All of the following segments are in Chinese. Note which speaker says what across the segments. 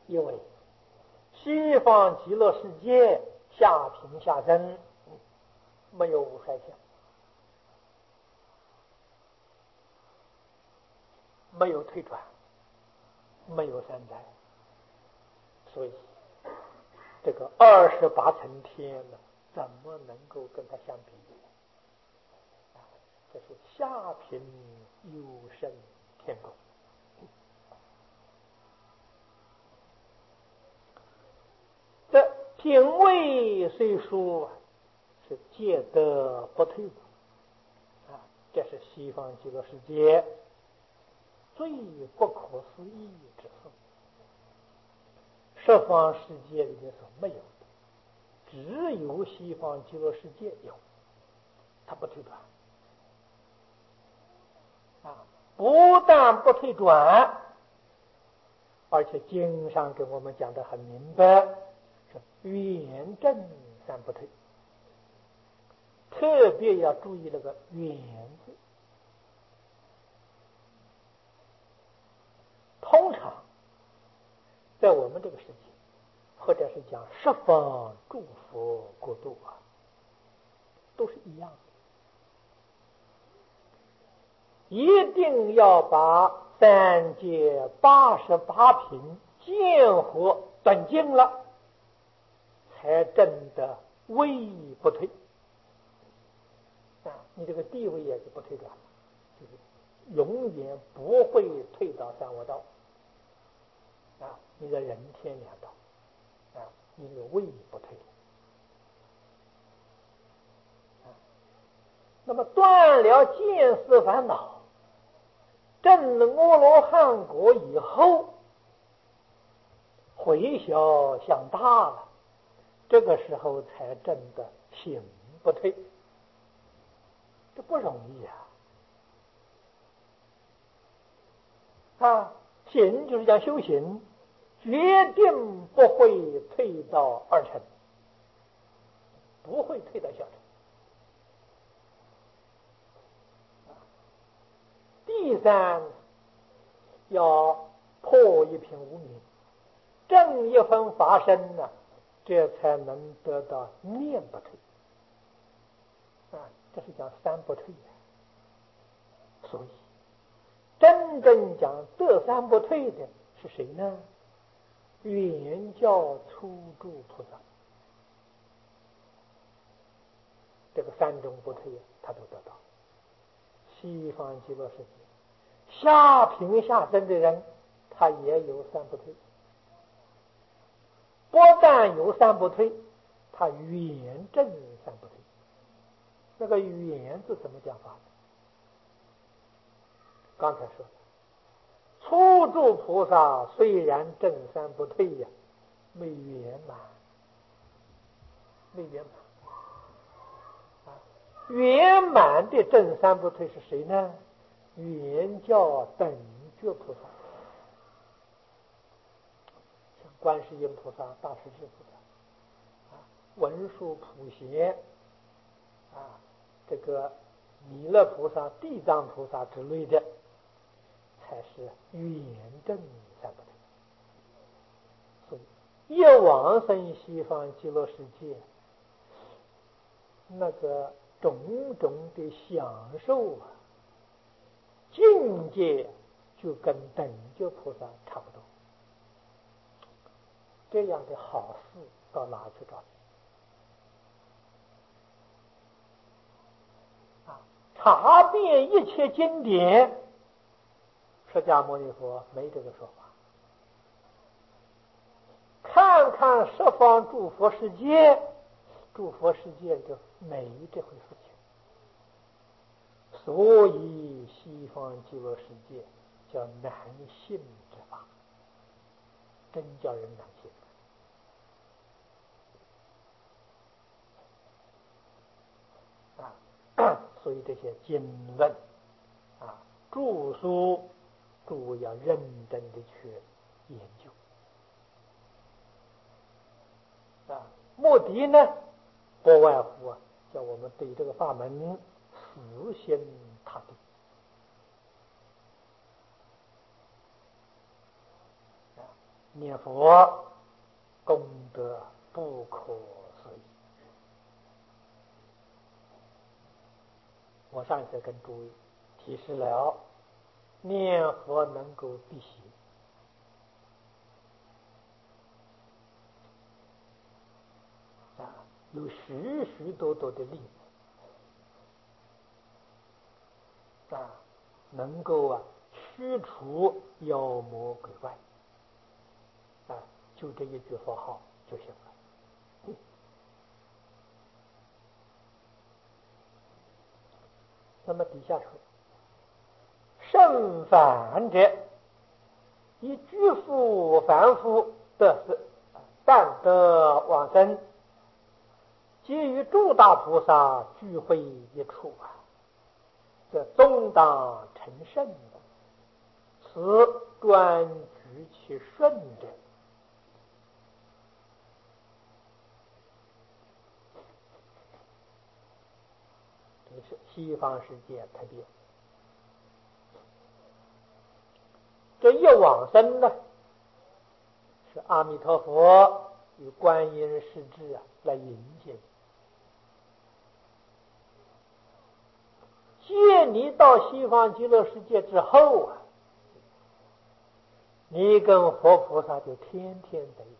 Speaker 1: 因为西方极乐世界下品下生没有五衰相，没有退转，没有三灾，所以这个28层天呢，怎么能够跟它相比？这是下品有生天宫。这品位虽说是戒得不退啊，这是西方极乐世界最不可思议之事，十方世界里面所没有的，只有西方极乐世界有，它不退转啊，不但不退转，而且经上给我们讲得很明白，是圆正三不退，特别要注意那个圆字。通常在我们这个世界，或者是讲十方诸佛国度啊，都是一样的，一定要把三界88品见合断尽了，才真的位不退啊！你这个地位也是不退转，就是永远不会退到三恶道啊！你的人天两道啊，你这个位不退啊。那么断了见思烦恼，证阿罗汉果以后，回小向大了，这个时候才真的行不退，这不容易啊！行就是讲修行，决定不会退到二乘，不会退到小乘。第三，要破一品无明，正一分法身呢，这才能得到念不退啊！这是讲三不退所以真正讲得三不退的是谁呢？圆教初住菩萨，这个三种不退他都得到。西方极乐世界下品下生的人，他也有三不退，不但有三不退，他圆正三不退。那个圆字怎么讲法？刚才说初住菩萨虽然正三不退呀，没圆满，没圆满啊！圆满的正三不退是谁呢？圆教等觉菩萨，像观世音菩萨、大势至菩萨文殊普贤这个弥勒菩萨、地藏菩萨之类的，才是圆正三不退。所以一往生西方极乐世界，那个种种的享受境界就跟等觉菩萨差不多。这样的好事到哪去找？查遍一切经典，释迦牟尼佛没这个说法。看看十方诸佛世界，诸佛世界就没这回事情。所以西方极乐世界叫难信之法，真叫人难信。所以这些经论著书要认真的去研究目的呢不外乎叫我们对这个法门死心塌地念佛功德不可思议。我上次跟诸位提示了，念佛能够辟邪，有许许多多的例子能够驱除妖魔鬼怪就这一句佛号就行了。那么底下说，甚凡者，以居富凡夫得失，但得往生，皆与诸大菩萨聚会一处这终当成圣，此专举其顺者。这是西方世界特别。这一往生呢，是阿弥陀佛与观音世智来迎接接你到西方极乐世界之后你跟佛菩萨就天天在一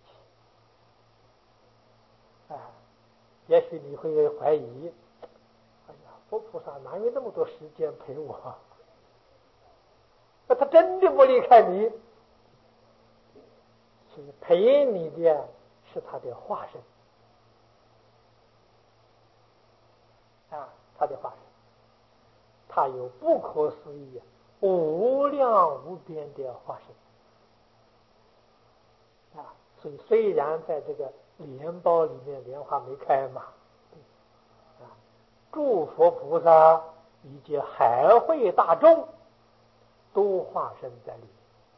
Speaker 1: 起也许你会怀疑，哎呀，佛菩萨哪有那么多时间陪我？那他真的不离开你，所以陪你的是他的化身他的化身，他有不可思议无量无边的化身所以虽然在这个莲苞里面莲花没开嘛诸佛菩萨以及海会大众都化身在里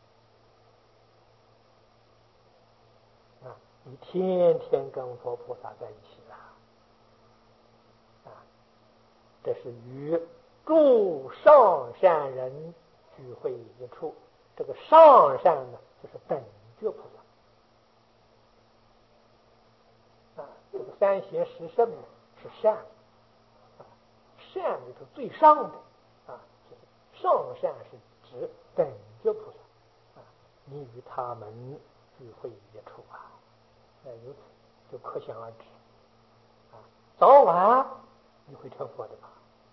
Speaker 1: 面你天天跟佛菩萨在一起这是与诸上善人聚会一处。这个上善呢，就是本觉菩萨这个三贤十圣是善善里头最上的就是上善，是指本觉菩萨你与他们聚会一处如此就可想而知早晚你会成佛的吧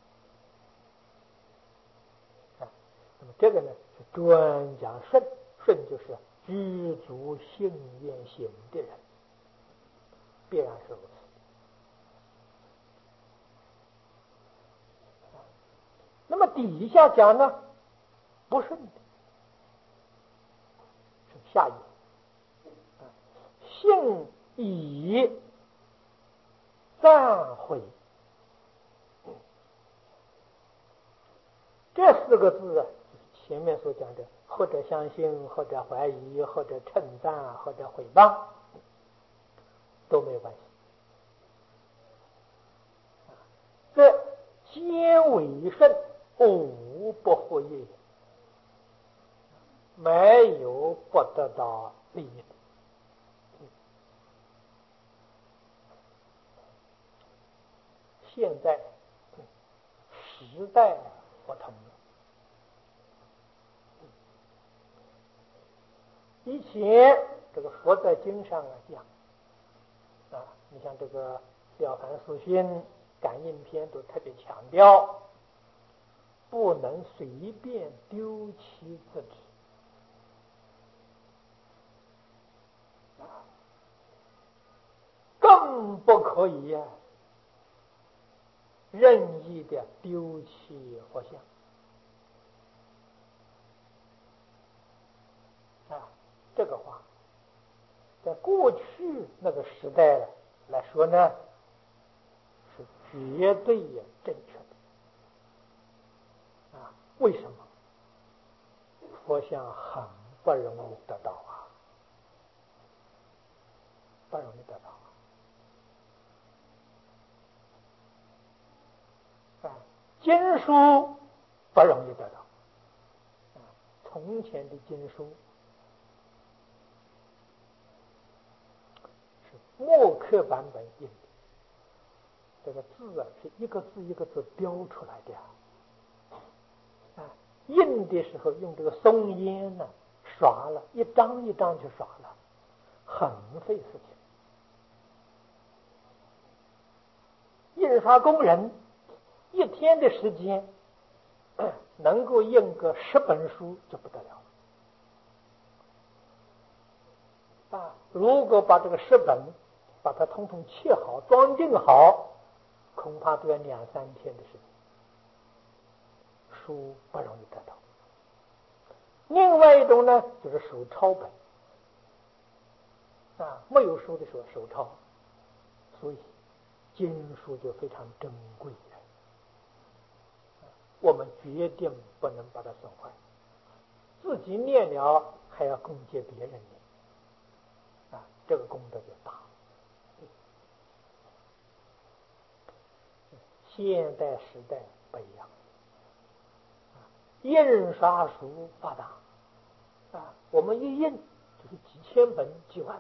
Speaker 1: 那么这个呢是专讲顺，顺就是具足信愿行的人，必然是如此那么底下讲呢不顺的是下意信以赞悔，这四个字前面所讲的或者相信或者怀疑或者称赞或者毁谤都没有关系这皆为顺无不获益，没有不得到利益的现在时代不同了，以前这个佛在经上讲你像这个了凡四训感应篇都特别强调不能随便丢弃自己更不可以任意的丢弃佛像这个话在过去那个时代来说呢是绝对正确的为什么佛像很不容易得到不容易得到经书不容易得到从前的经书木刻版本印的，这个字啊是一个字一个字标出来的印的时候用这个松烟呢刷了，一张一张就刷了，很费事情。印刷工人一天的时间能够印个10本书就不得了如果把这个10本把它统统切好装订好，恐怕都要2-3天的时间，书不容易得到。另外一种呢就是手抄本没有书的时候手抄，所以经书就非常珍贵我们决定不能把它损坏，自己念了还要供给别人念这个功德就大。现代时代不一样，印刷术发达我们一印就是几千本几万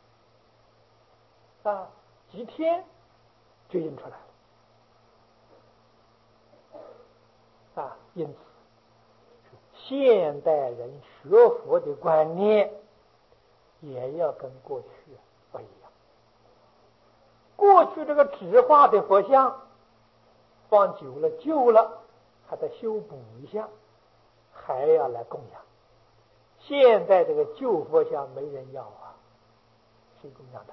Speaker 1: 本几天就印出来了因此现代人学佛的观念也要跟过去不一样。过去这个纸画的佛像放久了旧了，还得修补一下，还要来供养。现在这个旧佛像没人要谁供养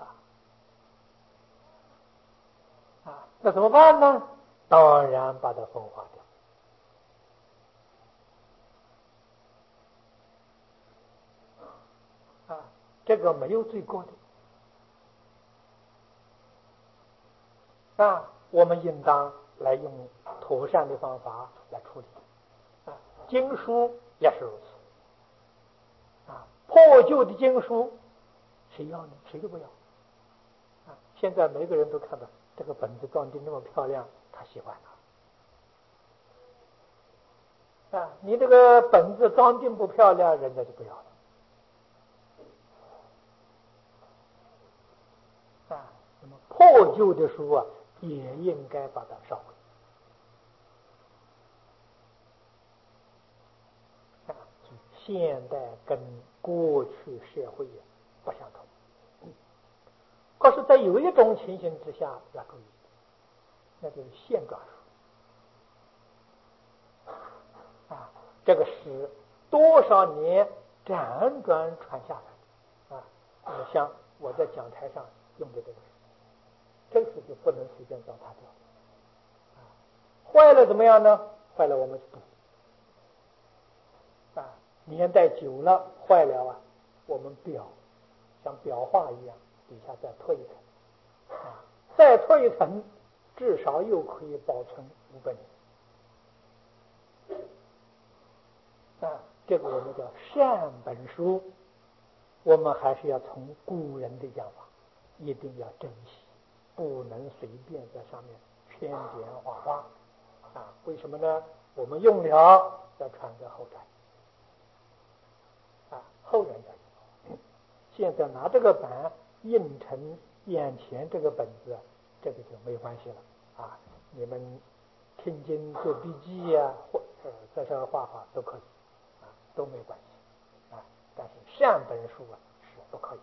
Speaker 1: 它那怎么办呢？当然把它风化掉这个没有罪过的我们应当来用妥善的方法来处理经书也是如此破旧的经书谁要呢？谁都不要现在每个人都看到这个本子装订那么漂亮，他喜欢你这个本子装订不漂亮，人家就不要了那么破旧的书也应该把它烧毁现代跟过去社会不相同可是在有一种情形之下要注意，那就是线装书这个是多少年辗转传下来像我在讲台上用的这个书就不能随便糟蹋掉坏了怎么样呢？坏了我们就补年代久了坏了我们像裱画一样底下再拖一层再拖一层至少又可以保存500年这个我们叫善本书，我们还是要从古人的讲法一定要珍惜，不能随便在上面添点画画为什么呢？我们用了要传给后代后人要用现在拿这个板印成眼前这个本子这个就没有关系了你们听经做笔记或在上画画都可以都没关系但是善本书是不可以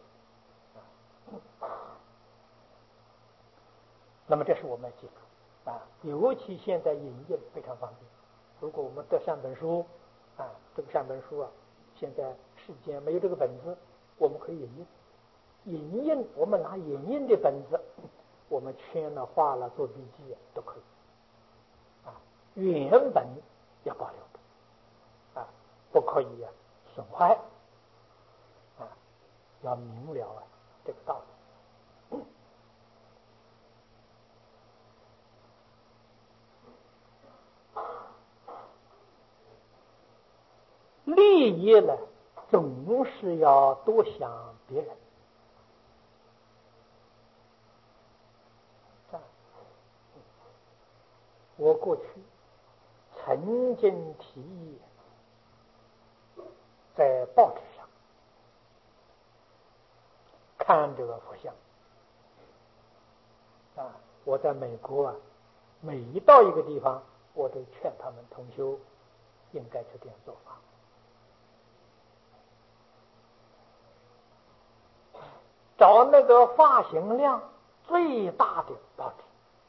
Speaker 1: 那么这是我们要记住尤其现在影印非常方便，如果我们得善本书这个善本书现在世间没有这个本子，我们可以影印我们拿影印的本子我们圈了画了做笔记都可以原本要保留不可以损坏要明了这个道理利益呢总是要多想别人我过去曾经提议在报纸上看这个佛像我在美国每一到一个地方，我都劝他们同修应该去这样做法。找那个发行量最大的报纸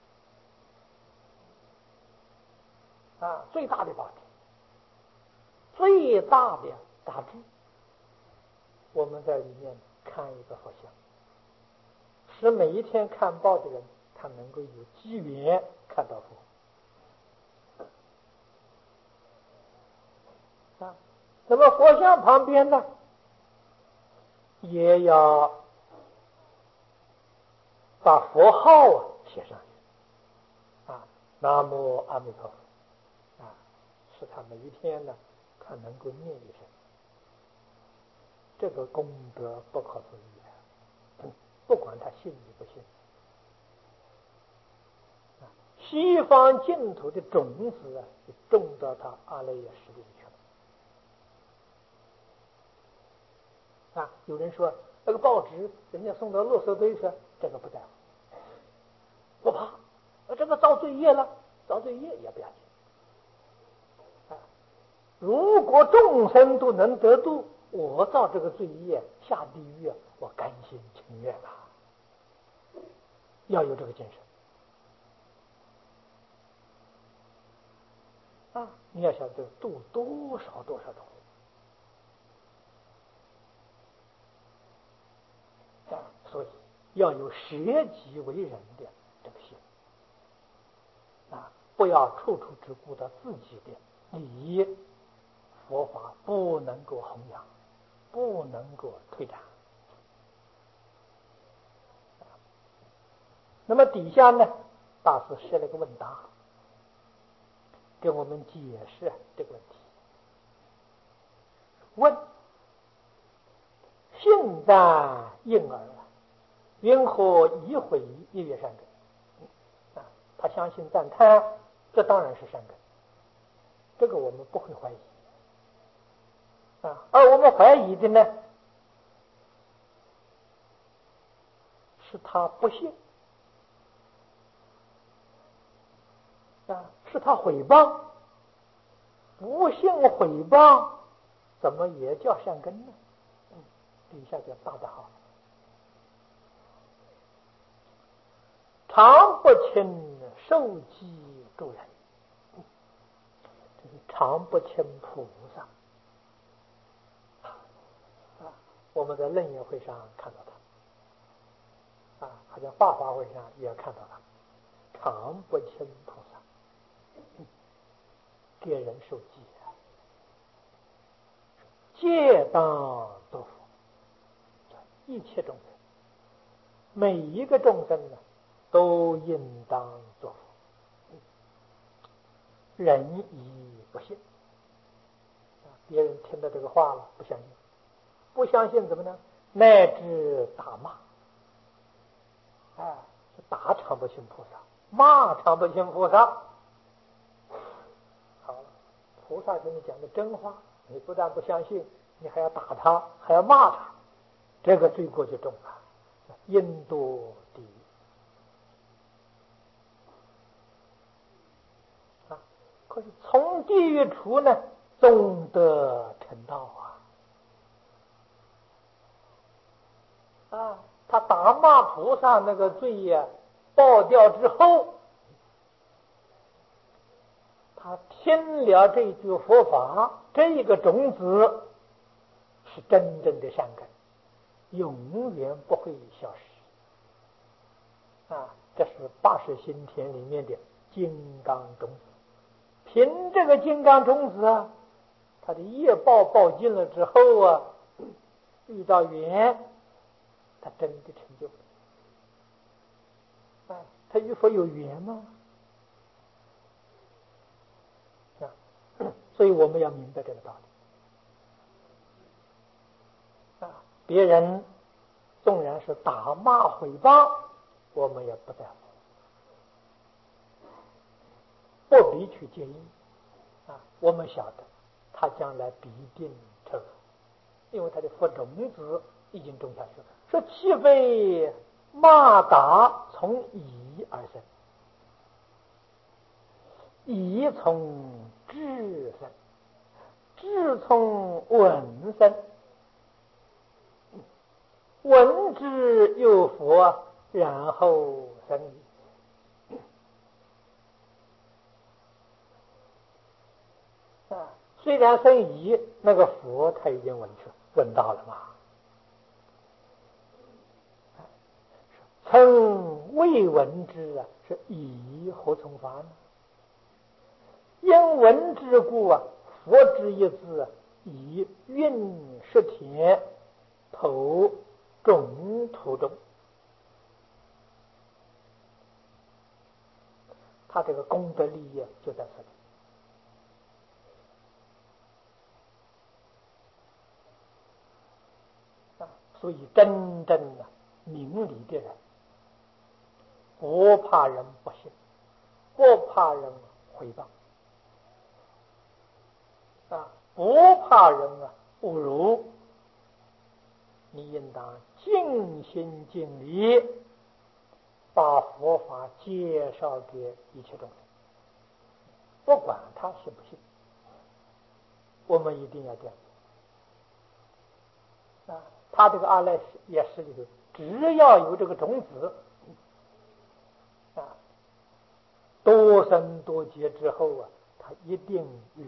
Speaker 1: 最大的报纸，最大的杂志，我们在里面看一个佛像，使每一天看报的人，他能够有机缘看到佛。那么佛像旁边呢，也要把佛号写上去南无阿弥陀佛使他每一天呢，他能够念一声，这个功德不可思议不管他信与不信。西方净土的种子就种到他阿赖耶识里去了有人说那个报纸人家送到垃圾堆去，这个不在乎，不怕这个造罪业了，造罪业也不要紧如果众生都能得度，我造这个罪业下地狱我甘心情愿要有这个精神你要晓得度多少多少种所以要有舍己为人的这个心不要处处只顾到自己的利益，佛法不能够弘扬，不能够推展。那么底下呢，大师设了个问答，给我们解释这个问题。问：信在应耳，云何以毁业业善根？他相信赞叹，这当然是善根，这个我们不会怀疑而我们怀疑的呢，是他不信是他毁谤，不信毁谤怎么也叫善根呢？底下就答得好，常不轻受记助人，这是常不轻菩萨我们在楞严会上看到他好像法华会上也看到他，常不轻菩萨给人受记皆当作佛，一切众生，每一个众生呢，都应当作佛。人亦不信别人听到这个话了，不相信，不相信怎么呢？乃至打骂打常不轻菩萨，骂常不轻菩萨。好了，菩萨跟你讲的真话，你不但不相信，你还要打他，还要骂他，这个罪过就重了，因堕地狱可是从地狱出呢，终得成道他打骂菩萨那个罪业报掉之后，他听了这句佛法，这个种子是真正的善根，永远不会消失这是80心田里面的金刚种子。凭这个金刚种子他的业报报尽了之后遇到缘，他真的成就他与佛有缘吗？所以我们要明白这个道理别人纵然是打骂毁谤，我们也不在乎，不必去介意我们晓得他将来必定成佛，因为他的佛种子已经种下去了。说岂非骂打从以义而生，义从智生，智从文生，文之有佛，然后生义。虽然生义，那个佛他已经闻到了嘛。曾未闻之啊，是以何从法呢？因闻之故啊，佛之一字以运十田，投众途中。他这个功德利益就在这里。所以真正的明理的人，不怕人不信，不怕人毁谤，不怕人侮辱，你应当尽心尽力把佛法介绍给一切众生，不管他信不信，我们一定要这样。他这个阿赖耶识里头，只要有这个种子，多生多劫之后他一定遇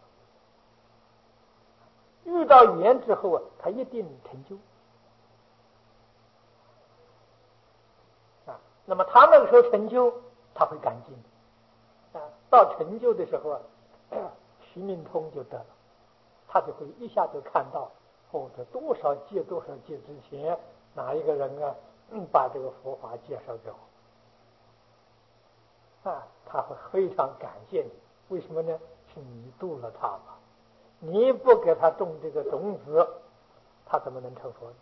Speaker 1: 缘，遇到缘之后他一定成就。那么他那个时候成就，他会感激你。到成就的时候徐明通就得了，他就会一下就看到。这多少届之前，哪一个人把这个佛法介绍给我，他会非常感谢你。为什么呢？是你度了他嘛，你不给他种这个种子，他怎么能成佛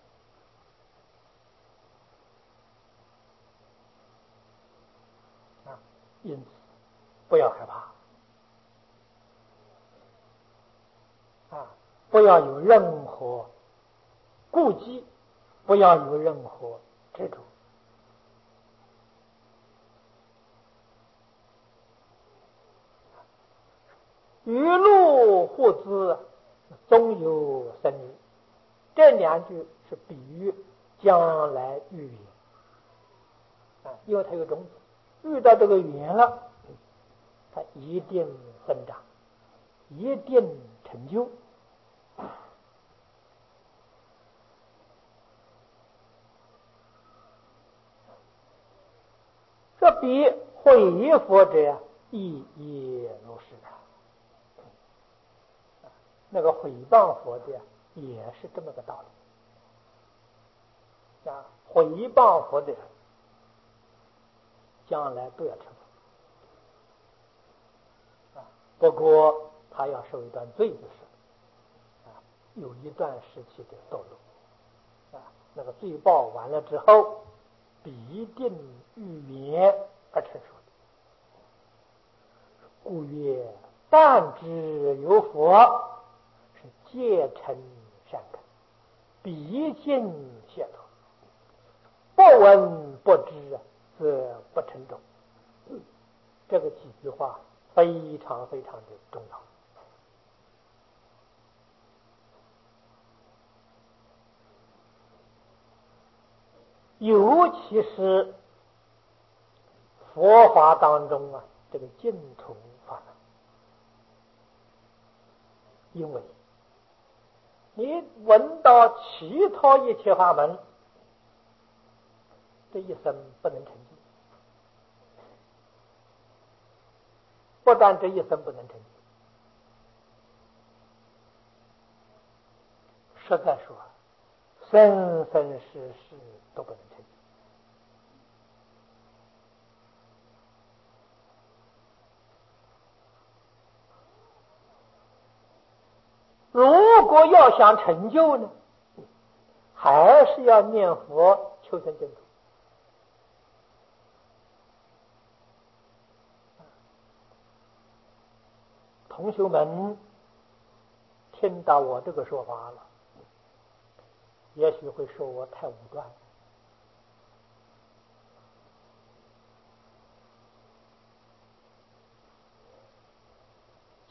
Speaker 1: 呢？因此不要害怕，不要有任何顾忌，不要有任何执着。雨露互滋，终有生日。这两句是比喻将来遇缘，因为它有种子，遇到这个缘了，它一定生长，一定成就。这比毁佛者亦如是那个毁谤佛的也是这么个道理。毁谤佛的人，将来都要成佛。不过他要受一段罪就是有一段时期的堕落。那个罪报完了之后，必定遇缘而成熟的。故曰：但知有佛，是皆成善根，必尽解脱；不闻不知，则不成种。这个几句话非常非常的重要。尤其是佛法当中这个净土法门，因为你闻到其他一切法门，这一生不能成就。不但这一生不能成就，实在说生生世世都不能成就。如果要想成就呢，还是要念佛求生净土。同学们听到我这个说法了，也许会说我太武断了。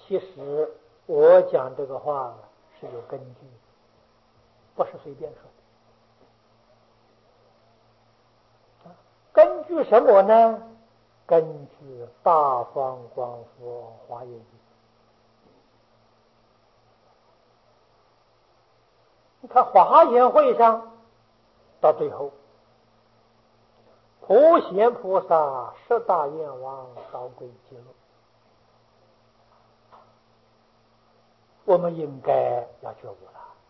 Speaker 1: 其实我讲这个话是有根据，不是随便说的。根据什么呢？根据《大方广佛华严经》。你看华严会上到最后，普贤菩萨十大愿望导归极乐，我们应该要觉悟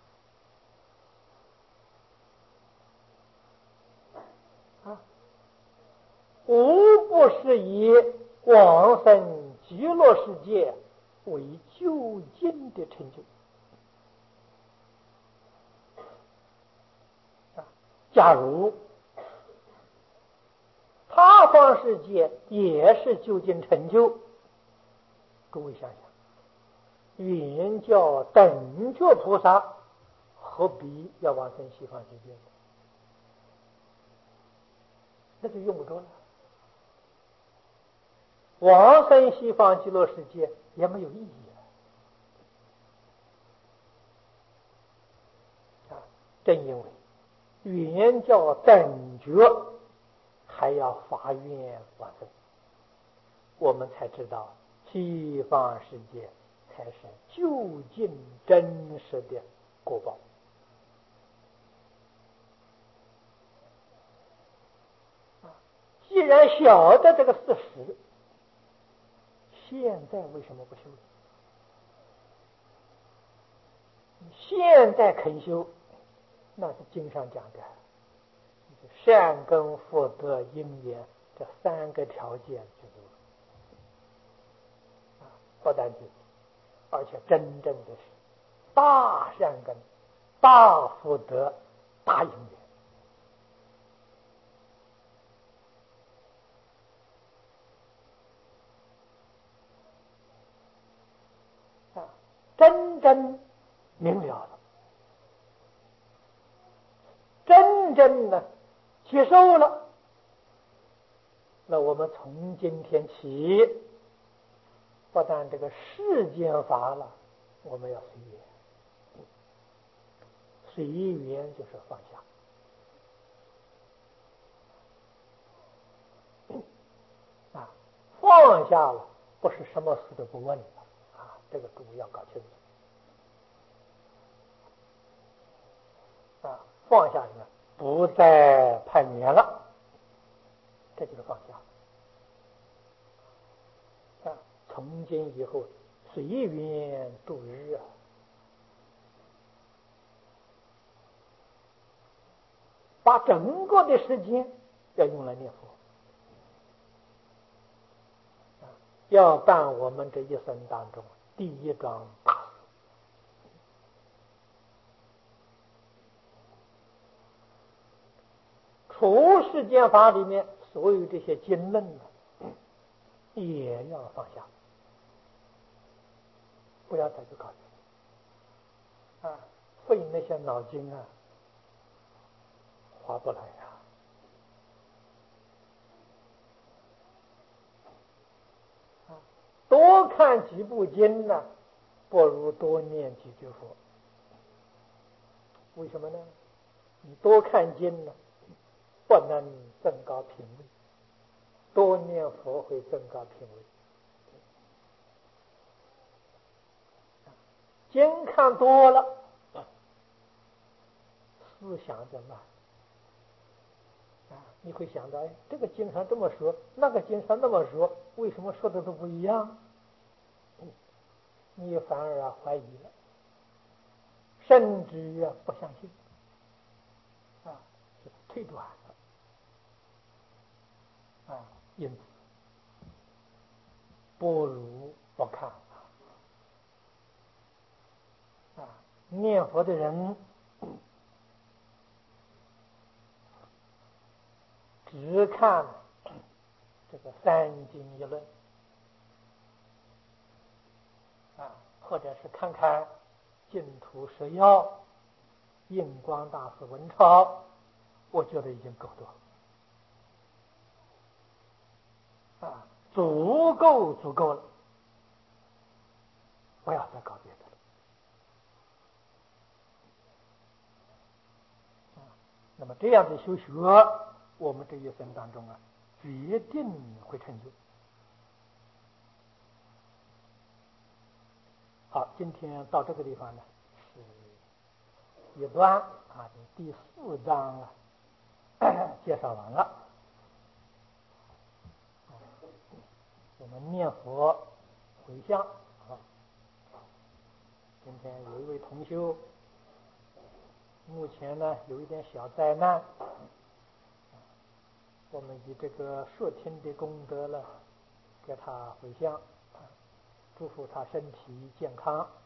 Speaker 1: 了啊！无不是以往生极乐世界为究竟的成就。假如他方世界也是究竟成就，各位想想，原教等觉菩萨何必要往生西方世界呢？那就用不着了。往生西方极乐世界也没有意义了。正因为原教等觉还要发愿往生，我们才知道西方世界才是究竟真实的果报。既然晓得这个事实，现在为什么不修？现在肯修，那是经上讲的善根福德因缘这三个条件具足，不但具足，而且真正的是大善根、大福德、大因缘。真正明了了，真正的接受了，那我们从今天起，不但这个世间法了，我们要随缘。随缘就是放下放下了，不是什么事都不问了这个诸位要搞清楚放下什么？不再攀缘了，这就是放下从今以后随缘度日把整个的时间要用来念佛要办我们这一生当中第一桩大事。除世间法里面所有这些经论也要放下，不要再去考虑费那些脑筋划不来多看几部经不如多念几句佛。为什么呢？你多看经不能增高品位，多念佛会增高品位。经看多了，思想就慢你会想到这个经上这么说，那个经上那么说，为什么说的都不一样？你反而怀疑了，甚至不相信就推断了因此不如不看念佛的人只看这个三经一论或者是看看净土十要、印光大师文钞，我觉得已经够多了足够了不要再搞别的了。那么这样的修学，我们这一生当中啊，决定会成就。好，今天到这个地方呢，是一段啊，第4章啊介绍完了。我们念佛回向啊。今天有一位同修，目前呢有一点小灾难，我们以这个说听的功德呢，给他回向，祝福他身体健康。